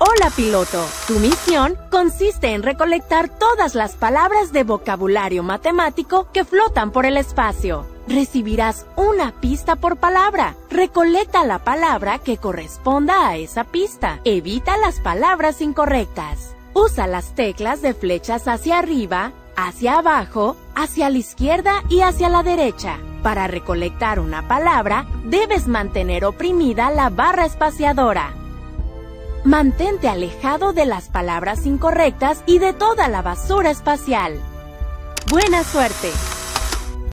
Hola piloto, tu misión consiste en recolectar todas las palabras de vocabulario matemático que flotan por el espacio. Recibirás una pista por palabra. Recolecta la palabra que corresponda a esa pista. Evita las palabras incorrectas. Usa las teclas de flechas hacia arriba, hacia abajo, hacia la izquierda y hacia la derecha. Para recolectar una palabra, debes mantener oprimida la barra espaciadora. Mantente alejado de las palabras incorrectas y de toda la basura espacial. ¡Buena suerte!